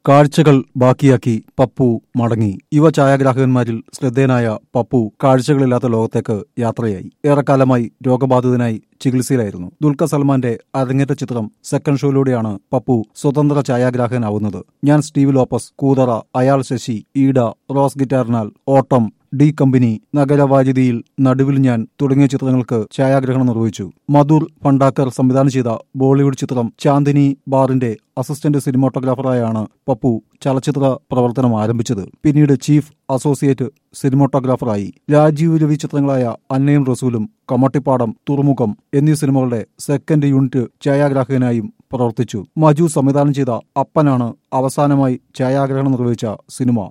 കാഴ്ചകൾ ബാക്കിയാക്കി പപ്പു മടങ്ങി. യുവ ഛായാഗ്രാഹകന്മാരിൽ ശ്രദ്ധേയനായ പപ്പു കാഴ്ചകളില്ലാത്ത ലോകത്തേക്ക് യാത്രയായി. ഏറെക്കാലമായി രോഗബാധിതനായി ചികിത്സയിലായിരുന്നു. ദുൽഖർ സൽമാന്റെ അരങ്ങേറ്റ ചിത്രം സെക്കൻഡ് ഷോയിലൂടെയാണ് പപ്പു സ്വതന്ത്ര ഛായാഗ്രാഹകനാവുന്നത്. ഞാൻ സ്റ്റീവ് ലോപ്പസ്, കൂതറ, അയാൾ ശശി, ഈഡ, റോസ് ഗിറ്റാറിനാൽ, ഓട്ടം, ഡി കമ്പനി, നഗരവാരിധിയിൽ, നടുവിൽ ഞാൻ തുടങ്ങിയ ചിത്രങ്ങൾക്ക് ഛായാഗ്രഹണം നിർവഹിച്ചു. മധുർ ഭണ്ഡാക്കർ സംവിധാനം ചെയ്ത ബോളിവുഡ് ചിത്രം ചാന്ദിനി ബാറിന്റെ അസിസ്റ്റന്റ് സിനിമാറ്റോഗ്രാഫറായാണ് പപ്പു ചലച്ചിത്ര പ്രവർത്തനം ആരംഭിച്ചത്. പിന്നീട് ചീഫ് അസോസിയേറ്റ് സിനിമാറ്റോഗ്രാഫറായി. രാജീവ് രവി ചിത്രങ്ങളായ അന്നയും റസൂലും, കമ്മട്ടിപ്പാടം, തുറമുഖം എന്നീ സിനിമകളുടെ സെക്കൻഡ് യൂണിറ്റ് ഛായാഗ്രാഹകനായും പ്രവർത്തിച്ചു. മജു സംവിധാനം ചെയ്ത അപ്പനാണ് അവസാനമായി ഛായാഗ്രഹണം നിർവഹിച്ച സിനിമ.